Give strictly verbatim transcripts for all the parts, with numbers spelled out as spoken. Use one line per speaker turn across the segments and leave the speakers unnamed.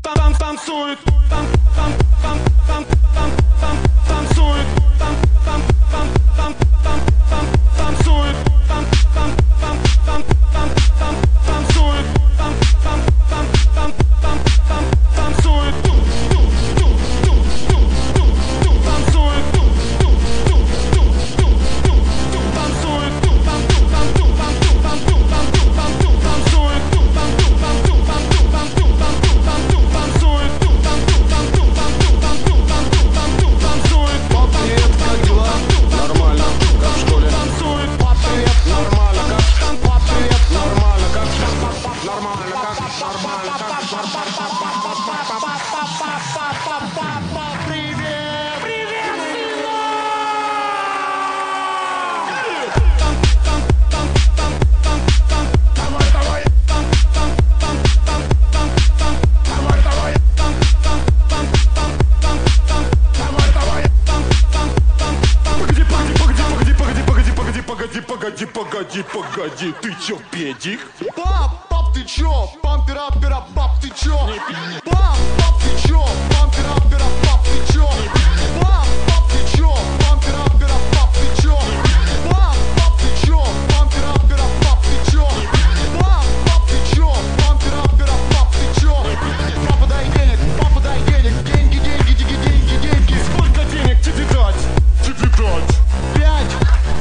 тан танцует, тан тан тан тан тан тан танцует, тан тан тан тан тан тан танцует, тан тан тан тан тан тан танцует, тан тан тан тан тан тан танцует, Погоди, погоди, погоди, ты чё, педик?
Пап, пап, ты чё? Пампера-пера, пап, ты чё? Пап, пап, ты чё? Пампера-пера, пап, ты чё? Пап, пап, ты чё? Пампера-пера, пап, ты чё? Пап, пап, ты чё? Пампера-пера, пап, ты чё? Пап, пап, ты чё? Пампера-пера, пап, ты чё? Папа, дай денег, папа, дай денег, деньги, деньги, деньги, деньги, деньги.
Сколько денег тебе дать? Тебе дать?
Пять.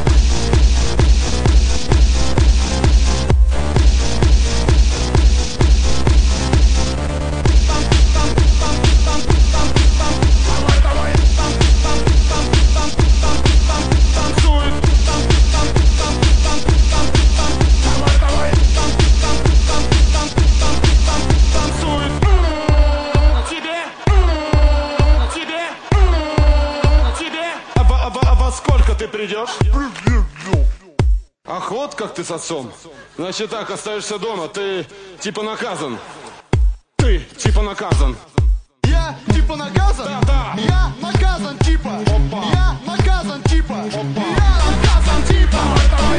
Сколько ты придешь? Ах, вот как ты с отцом. Значит так, остаешься дома, ты типа наказан. Ты типа наказан.
Я типа наказан?
Да, да.
Я наказан типа.
Опа.
Я наказан типа.
Опа.
Я наказан типа.